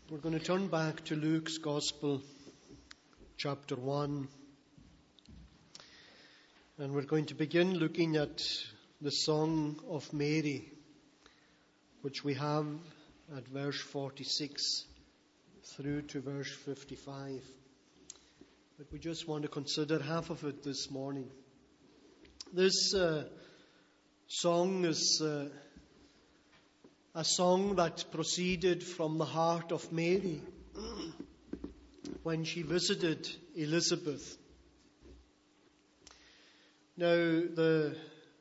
We're going to turn back to Luke's Gospel, chapter 1. And we're going to begin looking at the Song of Mary, which we have at verse 46 through to verse 55. But we just want to consider half of it this morning. This song is a song that proceeded from the heart of Mary when she visited Elizabeth. Now, the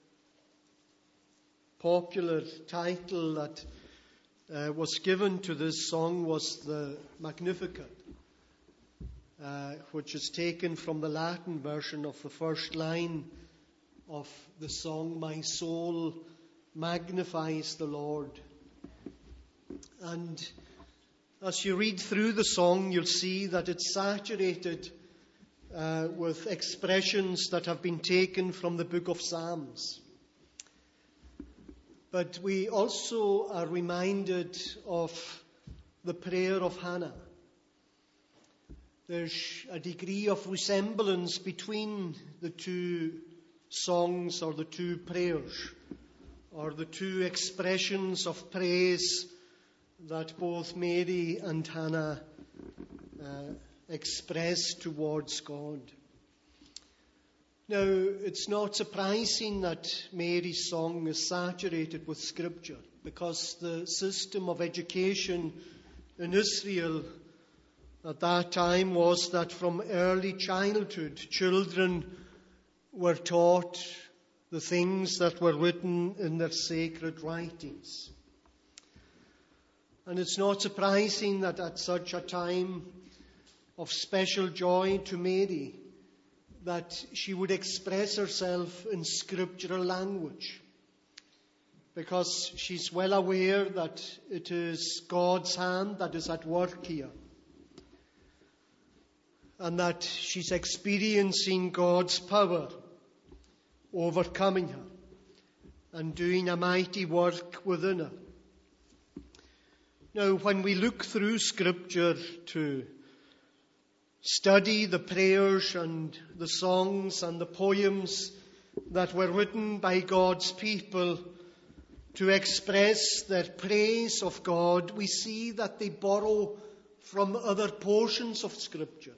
popular title that was given to this song was the Magnificat, which is taken from the Latin version of the first line of the song, "My soul magnifies the Lord." And as you read through the song, you'll see that it's saturated with expressions that have been taken from the book of Psalms. But we also are reminded of the prayer of Hannah. There's a degree of resemblance between the two songs or the two prayers or the two expressions of praise that both Mary and Hannah express towards God. Now, it's not surprising that Mary's song is saturated with Scripture, because the system of education in Israel at that time was that from early childhood, children were taught the things that were written in their sacred writings. And it's not surprising that at such a time of special joy to Mary, that she would express herself in scriptural language, because she's well aware that it is God's hand that is at work here, and that she's experiencing God's power overcoming her and doing a mighty work within her. Now, when we look through Scripture to study the prayers and the songs and the poems that were written by God's people to express their praise of God, we see that they borrow from other portions of Scripture.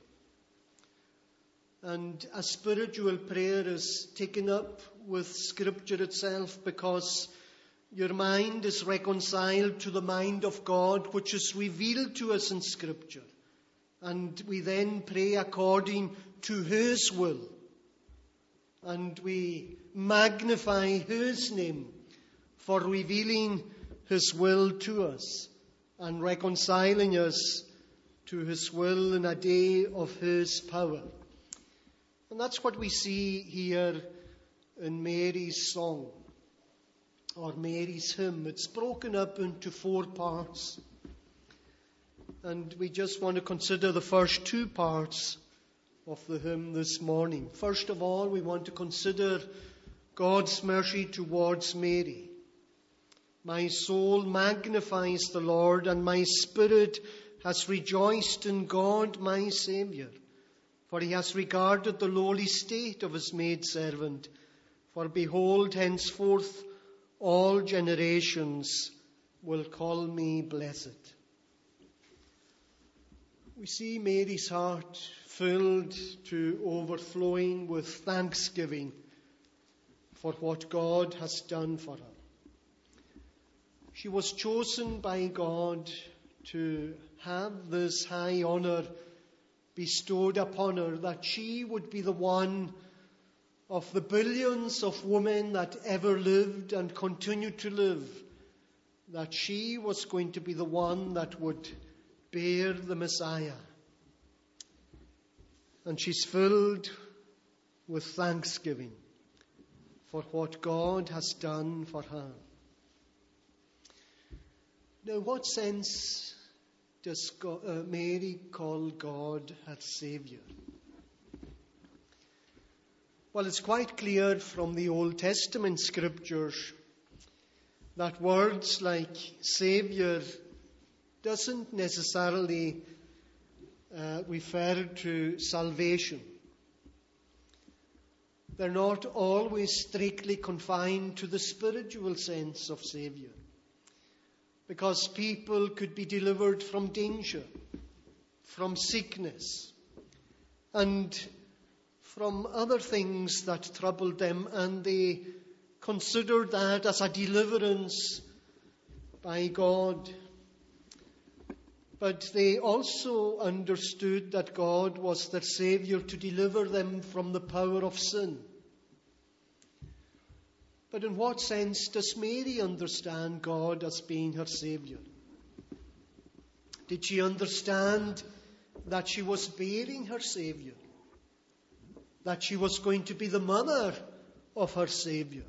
And a spiritual prayer is taken up with Scripture itself, because your mind is reconciled to the mind of God, which is revealed to us in Scripture. And we then pray according to His will. And we magnify His name for revealing His will to us and reconciling us to His will in a day of His power. And that's what we see here in Mary's song, or Mary's hymn. It's broken up into 4 parts. And we just want to consider the first 2 parts of the hymn this morning. First of all, we want to consider God's mercy towards Mary. My soul magnifies the Lord, and my spirit has rejoiced in God my Saviour. For He has regarded the lowly state of His maidservant. For behold, henceforth all generations will call me blessed. We see Mary's heart filled to overflowing with thanksgiving for what God has done for her. She was chosen by God to have this high honor bestowed upon her, that she would be the one of the billions of women that ever lived and continue to live, that she was going to be the one that would bear the Messiah. And she's filled with thanksgiving for what God has done for her. Now, what sense does Mary call God her Saviour? Well, it's quite clear from the Old Testament scriptures that words like Saviour doesn't necessarily refer to salvation. They're not always strictly confined to the spiritual sense of Saviour, because people could be delivered from danger, from sickness, and from other things that troubled them, and they considered that as a deliverance by God. But they also understood that God was their Saviour to deliver them from the power of sin. But in what sense does Mary understand God as being her Saviour? Did she understand that she was bearing her Saviour? That she was going to be the mother of her Saviour?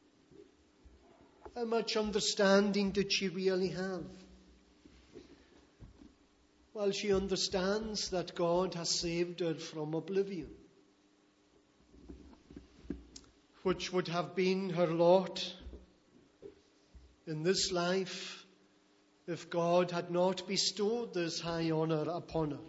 How much understanding did she really have? Well, she understands that God has saved her from oblivion, which would have been her lot in this life if God had not bestowed this high honour upon her.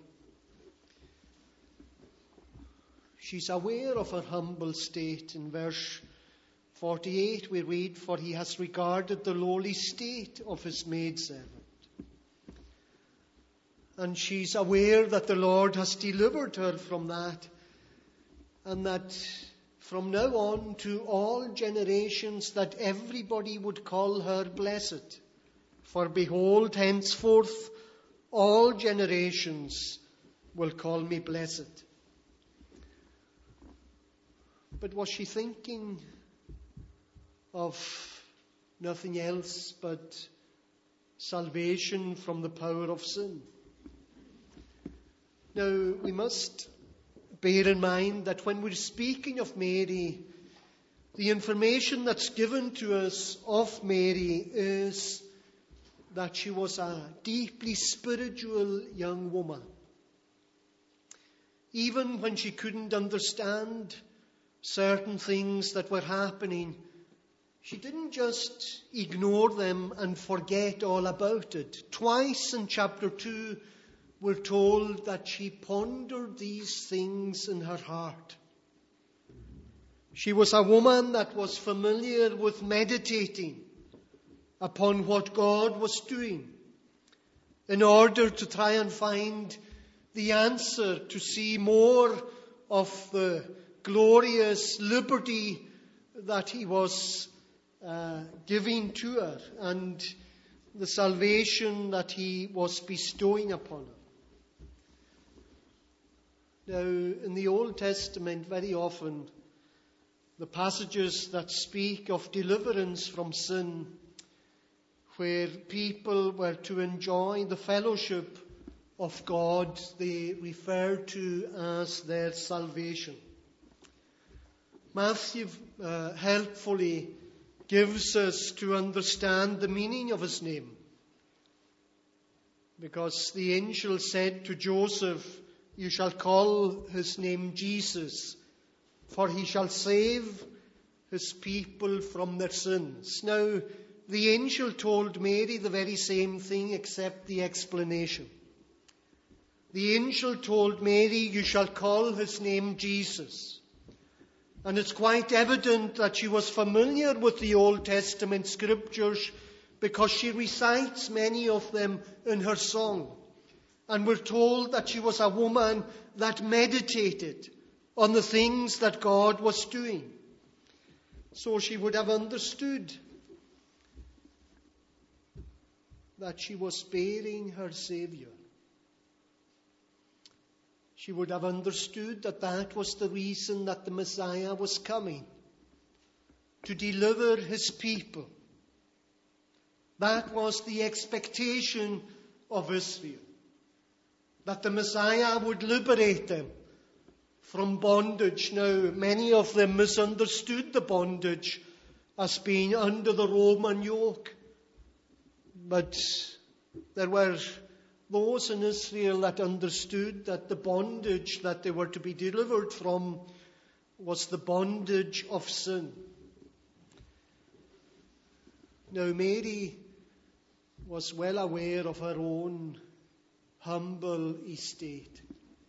She's aware of her humble state. In verse 48 we read, "For he has regarded the lowly state of his maidservant." And she's aware that the Lord has delivered her from that, and that from now on to all generations that everybody would call her blessed. For behold, henceforth all generations will call me blessed. But was she thinking of nothing else but salvation from the power of sin? Now, we must bear in mind that when we're speaking of Mary, the information that's given to us of Mary is that she was a deeply spiritual young woman. Even when she couldn't understand certain things that were happening, she didn't just ignore them and forget all about it. Twice in chapter 2, we're told that she pondered these things in her heart. She was a woman that was familiar with meditating upon what God was doing in order to try and find the answer, to see more of the glorious liberty that he was giving to her and the salvation that he was bestowing upon her. Now, in the Old Testament, very often, the passages that speak of deliverance from sin, where people were to enjoy the fellowship of God, they refer to as their salvation. Matthew helpfully gives us to understand the meaning of his name, because the angel said to Joseph, "You shall call his name Jesus, for he shall save his people from their sins." Now, the angel told Mary the very same thing, except the explanation. The angel told Mary, "You shall call his name Jesus." And it's quite evident that she was familiar with the Old Testament scriptures, because she recites many of them in her song. And we're told that she was a woman that meditated on the things that God was doing. So she would have understood that she was bearing her Saviour. She would have understood that that was the reason that the Messiah was coming, to deliver his people. That was the expectation of Israel, that the Messiah would liberate them from bondage. Now, many of them misunderstood the bondage as being under the Roman yoke. But there were those in Israel that understood that the bondage that they were to be delivered from was the bondage of sin. Now, Mary was well aware of her own humble estate,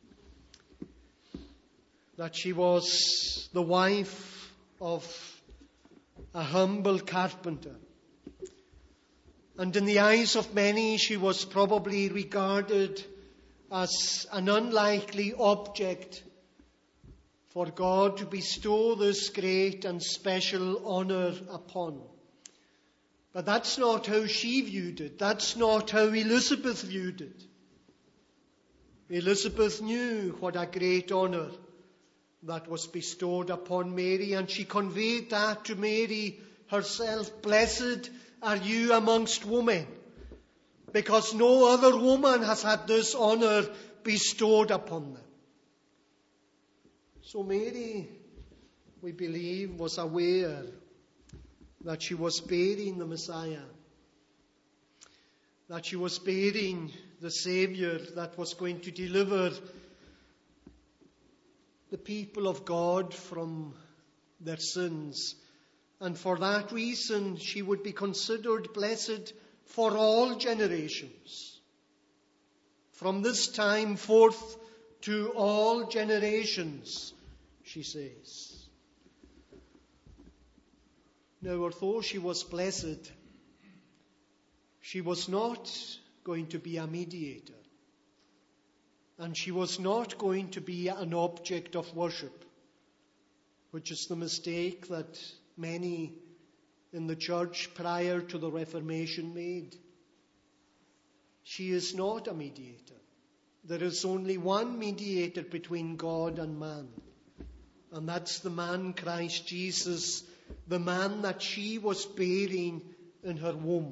that she was the wife of a humble carpenter. And in the eyes of many, she was probably regarded as an unlikely object for God to bestow this great and special honor upon. But that's not how she viewed it. That's not how Elizabeth viewed it. Elizabeth knew what a great honor that was bestowed upon Mary, and she conveyed that to Mary herself. Blessed are you amongst women, because no other woman has had this honor bestowed upon them. So Mary, we believe, was aware that she was bearing the Messiah, that she was bearing the Savior that was going to deliver the people of God from their sins. And for that reason, she would be considered blessed for all generations. From this time forth to all generations, she says. Now, although she was blessed, she was not going to be a mediator. And she was not going to be an object of worship, which is the mistake that many in the church prior to the Reformation made. She is not a mediator. There is only one mediator between God and man, and that's the man Christ Jesus, the man that she was bearing in her womb.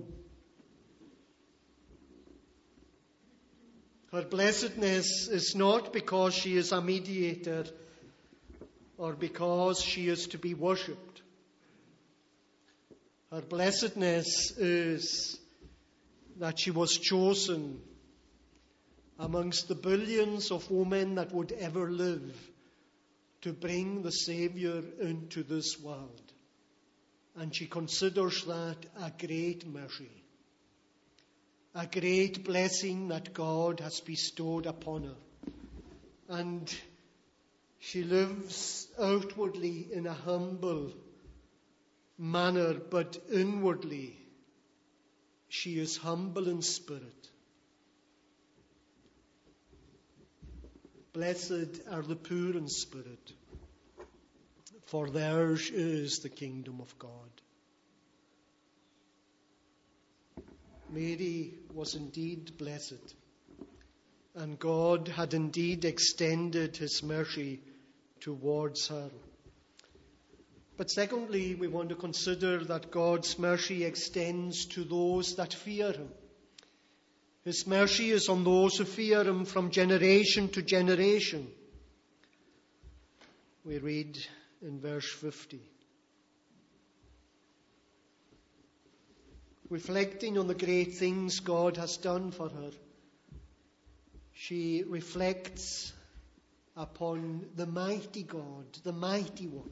Her blessedness is not because she is a mediator or because she is to be worshipped. Her blessedness is that she was chosen amongst the billions of women that would ever live to bring the Savior into this world. And she considers that a great mercy, a great blessing that God has bestowed upon her. And she lives outwardly in a humble manner, but inwardly she is humble in spirit. Blessed are the poor in spirit, for theirs is the kingdom of God. Mary was indeed blessed, and God had indeed extended his mercy towards her. But secondly, we want to consider that God's mercy extends to those that fear him. His mercy is on those who fear him from generation to generation. We read in verse 50. Reflecting on the great things God has done for her, she reflects upon the mighty God, the mighty one.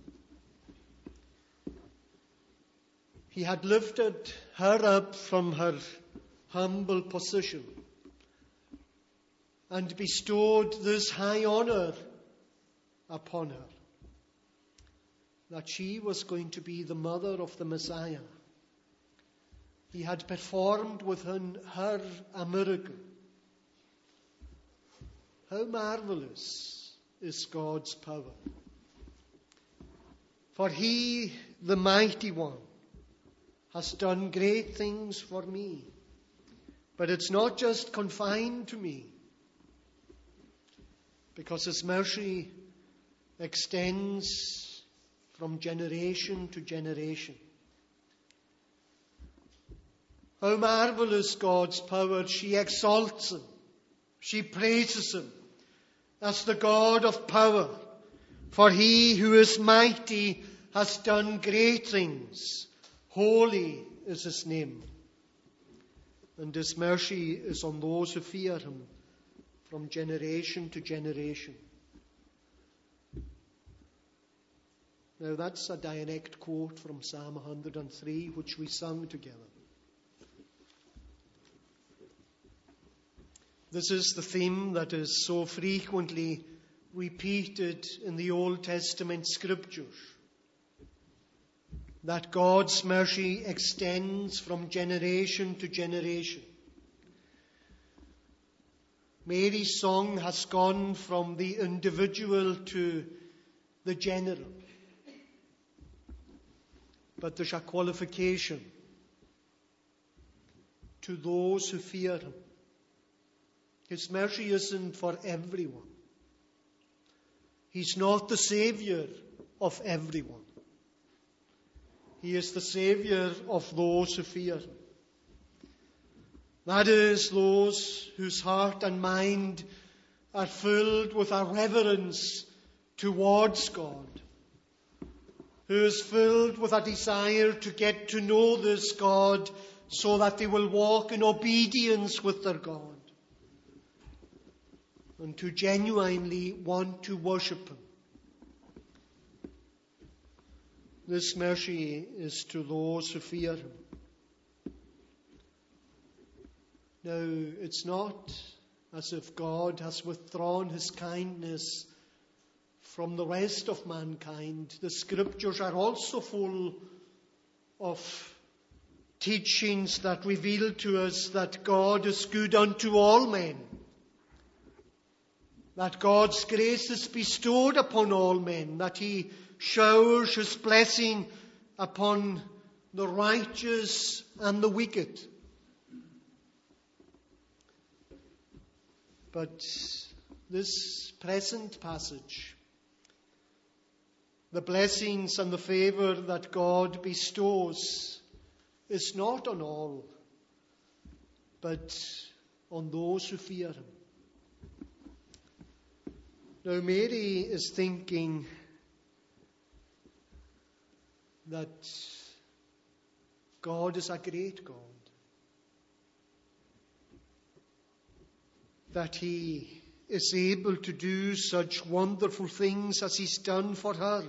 He had lifted her up from her humble position and bestowed this high honor upon her, that she was going to be the mother of the Messiah. He had performed within her a miracle. How marvelous is God's power! For he, the mighty one, has done great things for me. But it's not just confined to me, because his mercy extends from generation to generation. How marvelous God's power! She exalts him. She praises him as the God of power. For he who is mighty has done great things. Holy is his name. And his mercy is on those who fear him from generation to generation. Now that's a direct quote from Psalm 103, which we sung together. This is the theme that is so frequently repeated in the Old Testament scriptures, that God's mercy extends from generation to generation. Mary's song has gone from the individual to the general. But there's a qualification: to those who fear him. His mercy isn't for everyone. He's not the Saviour of everyone. He is the Saviour of those who fear him. That is, those whose heart and mind are filled with a reverence towards God, who is filled with a desire to get to know this God so that they will walk in obedience with their God and to genuinely want to worship him. This mercy is to those who fear him. Now, it's not as if God has withdrawn his kindness from the rest of mankind. The scriptures are also full of teachings that reveal to us that God is good unto all men, that God's grace is bestowed upon all men, that he showers his blessing upon the righteous and the wicked. But this present passage, the blessings and the favour that God bestows, is not on all, but on those who fear him. Now, Mary is thinking that God is a great God, that he is able to do such wonderful things as he's done for her.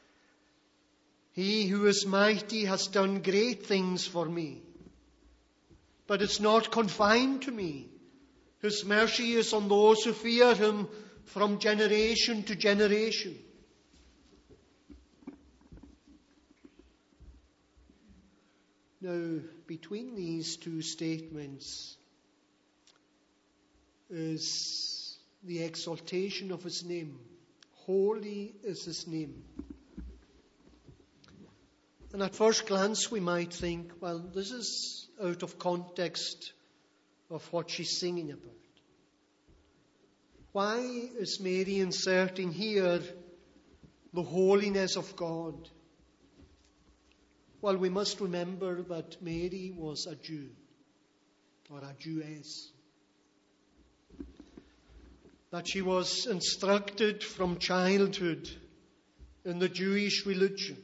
He who is mighty has done great things for me. But it's not confined to me. His mercy is on those who fear him from generation to generation. Now, between these two statements is the exaltation of his name. Holy is his name. And at first glance we might think, well, this is out of context of what she's singing about. Why is Mary inserting here the holiness of God? Well, we must remember that Mary was a Jew, or a Jewess. That she was instructed from childhood in the Jewish religion.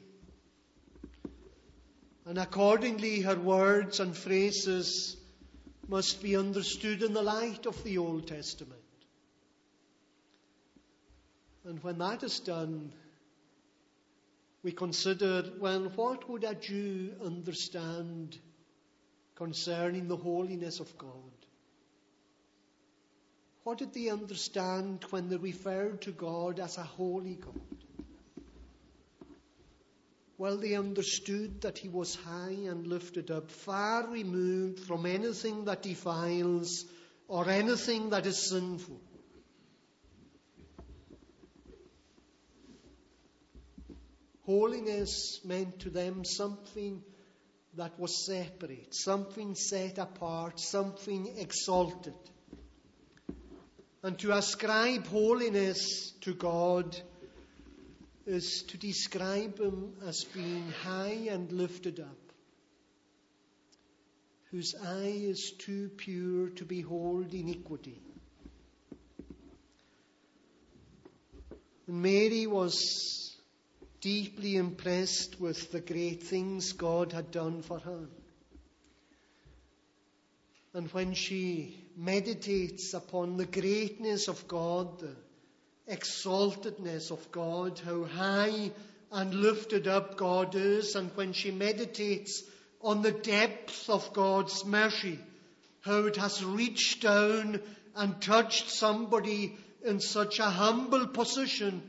And accordingly, her words and phrases must be understood in the light of the Old Testament. And when that is done, we consider, well, what would a Jew understand concerning the holiness of God? What did they understand when they referred to God as a holy God? Well, they understood that he was high and lifted up, far removed from anything that defiles or anything that is sinful. Holiness meant to them something that was separate, something set apart, something exalted. And to ascribe holiness to God is to describe him as being high and lifted up, whose eye is too pure to behold iniquity. And Mary was deeply impressed with the great things God had done for her. And when she meditates upon the greatness of God, the exaltedness of God, how high and lifted up God is, and when she meditates on the depth of God's mercy, how it has reached down and touched somebody in such a humble position.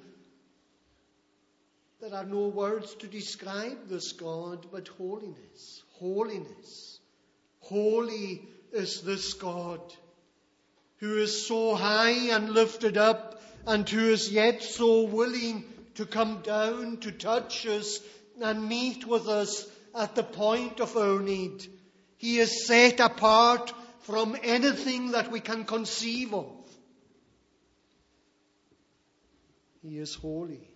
There are no words to describe this God, but holiness, holiness. Holy is this God, who is so high and lifted up, and who is yet so willing to come down to touch us and meet with us at the point of our need. He is set apart from anything that we can conceive of. He is holy.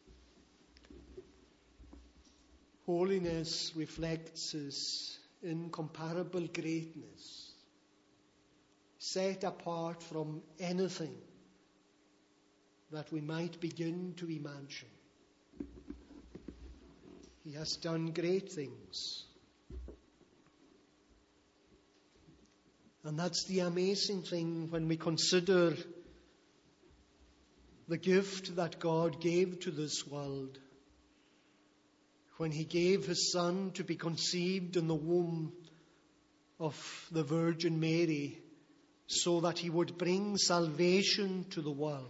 Holiness reflects His incomparable greatness, set apart from anything that we might begin to imagine. He has done great things. And that's the amazing thing when we consider the gift that God gave to this world, when He gave His Son to be conceived in the womb of the Virgin Mary, so that He would bring salvation to the world.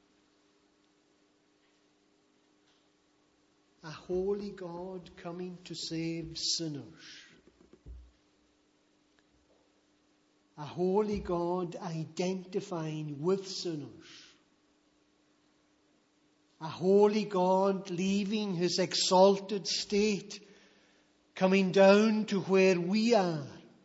A holy God coming to save sinners. A holy God identifying with sinners. A holy God leaving His exalted state, coming down to where we are,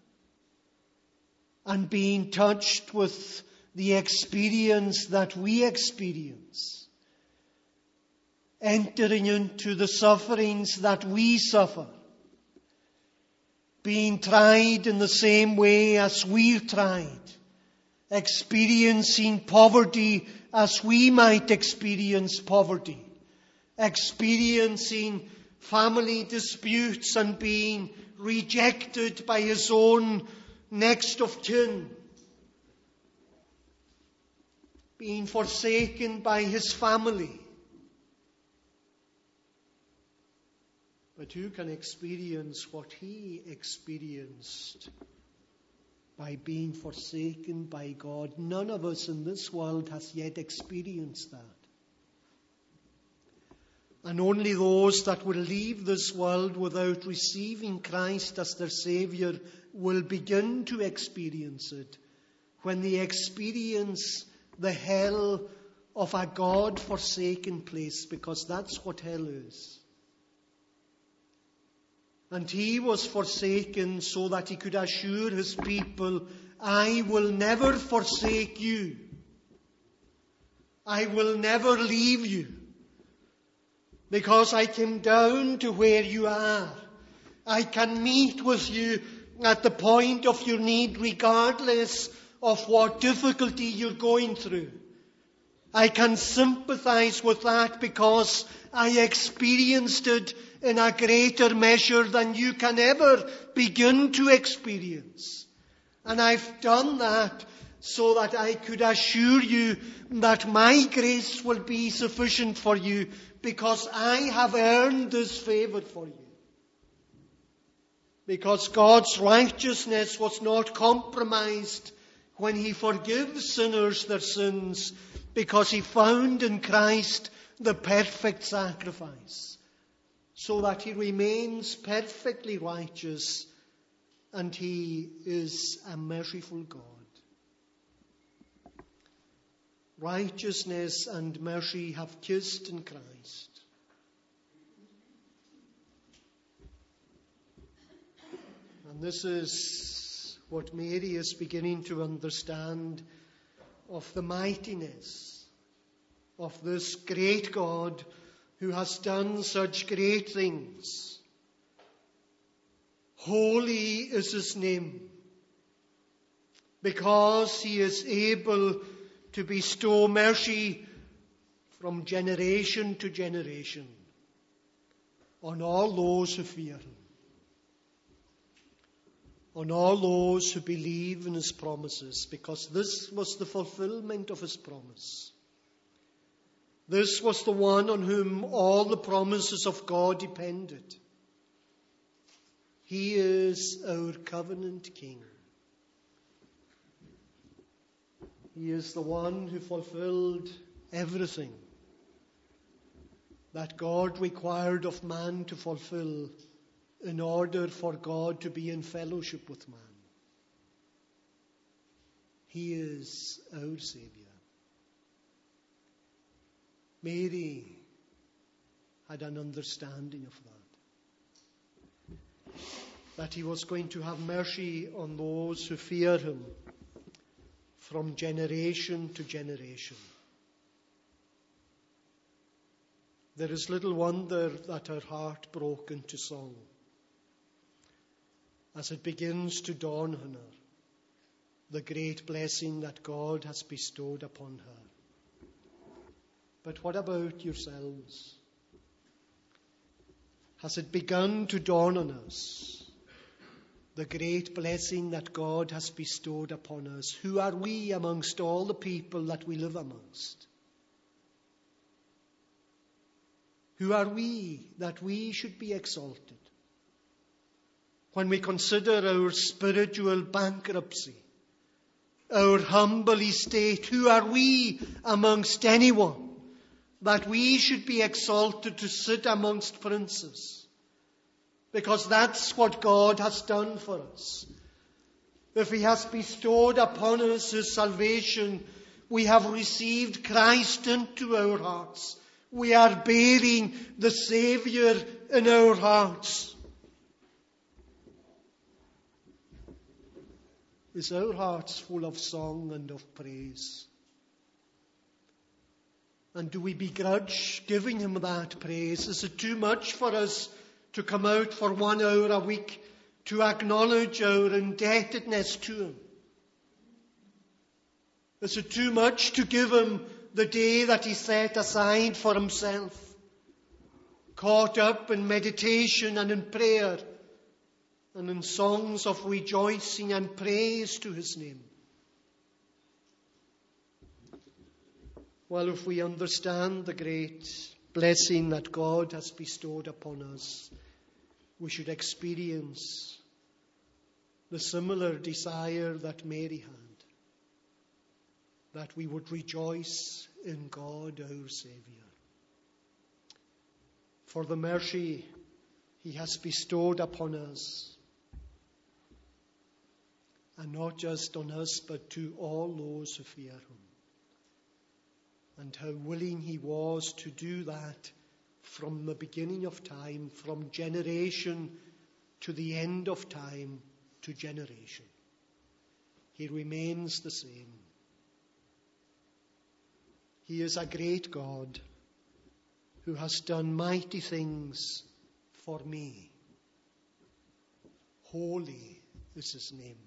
and being touched with the experience that we experience, entering into the sufferings that we suffer, being tried in the same way as we're tried, experiencing poverty as we might experience poverty, experiencing family disputes and being rejected by His own next of kin, being forsaken by His family. But who can experience what He experienced by being forsaken by God? None of us in this world has yet experienced that. And only those that will leave this world without receiving Christ as their Saviour will begin to experience it when they experience the hell of a God-forsaken place, because that's what hell is. And He was forsaken so that He could assure His people, I will never forsake you. I will never leave you. Because I came down to where you are. I can meet with you at the point of your need, regardless of what difficulty you're going through. I can sympathize with that because I experienced it in a greater measure than you can ever begin to experience. And I've done that so that I could assure you that my grace will be sufficient for you, because I have earned this favor for you. Because God's righteousness was not compromised when He forgives sinners their sins, because He found in Christ the perfect sacrifice, so that He remains perfectly righteous, and He is a merciful God. Righteousness and mercy have kissed in Christ. And this is what Mary is beginning to understand of the mightiness of this great God who has done such great things. Holy is His name, because He is able to bestow mercy from generation to generation on all those who fear Him, on all those who believe in His promises, because this was the fulfillment of His promise. This was the one on whom all the promises of God depended. He is our covenant King. He is the one who fulfilled everything that God required of man to fulfill in order for God to be in fellowship with man. He is our Saviour. Mary had an understanding of that he was going to have mercy on those who fear him from generation to generation. There is little wonder that her heart broke into song as it begins to dawn on her the great blessing that God has bestowed upon her. But what about yourselves? Has it begun to dawn on us the great blessing that God has bestowed upon us? Who are we amongst all the people that we live amongst? Who are we that we should be exalted? When we consider our spiritual bankruptcy, our humble estate, who are we amongst anyone that we should be exalted to sit amongst princes? Because that's what God has done for us. If He has bestowed upon us His salvation, we have received Christ into our hearts. We are bearing the Saviour in our hearts. Is our hearts full of song and of praise? And do we begrudge giving Him that praise? Is it too much for us to come out for 1 hour a week to acknowledge our indebtedness to Him? Is it too much to give Him the day that He set aside for Himself, caught up in meditation and in prayer and in songs of rejoicing and praise to His name? Well, if we understand the great blessing that God has bestowed upon us, we should experience the similar desire that Mary had, that we would rejoice in God our Saviour. For the mercy He has bestowed upon us, and not just on us, but to all those who fear Him. And how willing He was to do that from the beginning of time, from generation to the end of time to generation. He remains the same. He is a great God who has done mighty things for me. Holy is His name.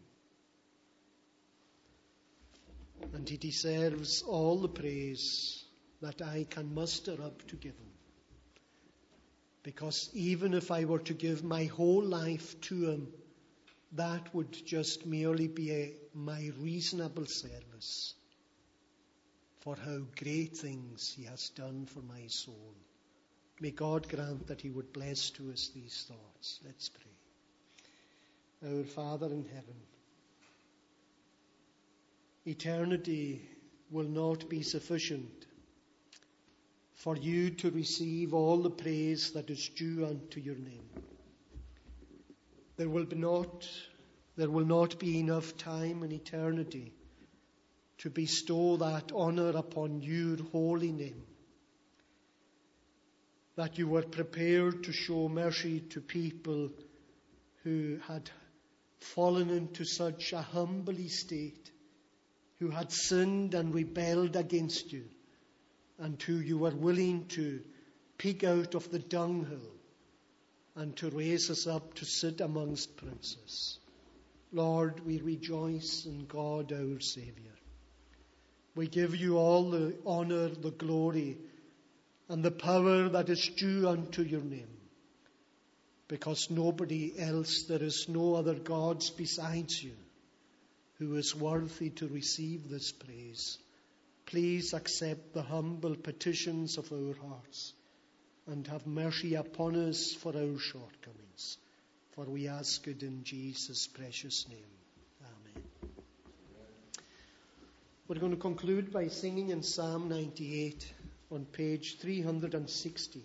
And He deserves all the praise that I can muster up to give Him. Because even if I were to give my whole life to Him, that would just merely be my reasonable service for how great things He has done for my soul. May God grant that He would bless to us these thoughts. Let's pray. Our Father in heaven, eternity will not be sufficient for You to receive all the praise that is due unto Your name. There will not be enough time in eternity to bestow that honor upon Your holy name. That You were prepared to show mercy to people who had fallen into such a humble estate, who had sinned and rebelled against You, and who You were willing to pick out of the dunghill and to raise us up to sit amongst princes. Lord, we rejoice in God our Saviour. We give You all the honor, the glory, and the power that is due unto Your name, because nobody else, there is no other gods besides You who is worthy to receive this praise. Please accept the humble petitions of our hearts and have mercy upon us for our shortcomings. For we ask it in Jesus' precious name. Amen. We're going to conclude by singing in Psalm 98 on page 360.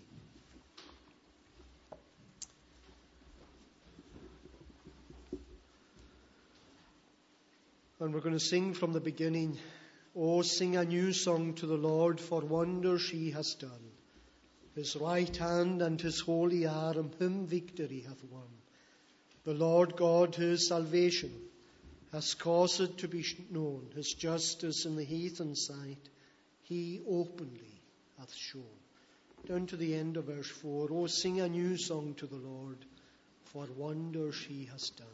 And we're going to sing from the beginning. Oh, sing a new song to the Lord, for wonders he has done. His right hand and his holy arm, him victory hath won. The Lord God, his salvation, has caused it to be known. His justice in the heathen's sight, he openly hath shown. Down to the end of verse 4. Oh, sing a new song to the Lord, for wonders he has done.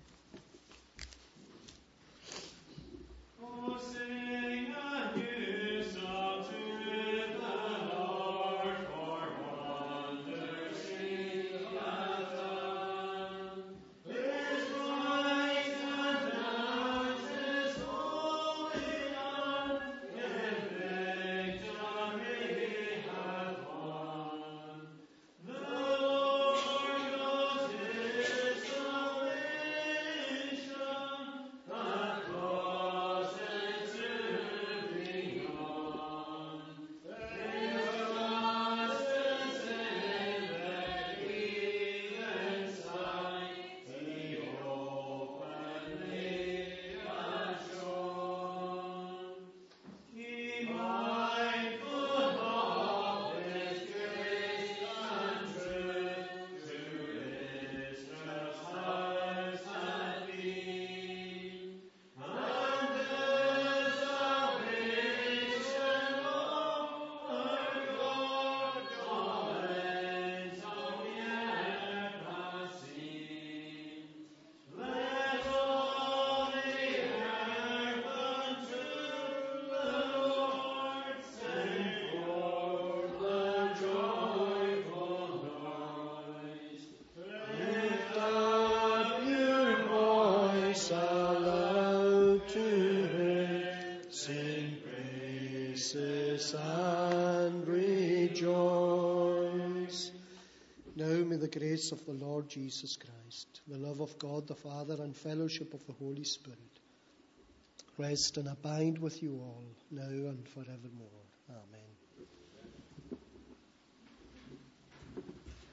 Oh, sing a new song to the Lord, for wonders he hath done. His right hand and his holy arm, in victory hath won. The Lord God is salvation, hath caused it to be known. His justice in the heathen's sight, he openly hath shown. He mindful of his grace and truth, to Israel's hearts hath been, and the salvation of our God, all ends of the earth hath seen. Let all the earth unto the Lord send forth a joyful noise. Lift up your voice aloud to him, sing praises and rejoice. Now may the grace of the Lord Jesus Christ, the love of God the Father, and fellowship of the Holy Spirit rest and abide with you all, now and forevermore. Amen.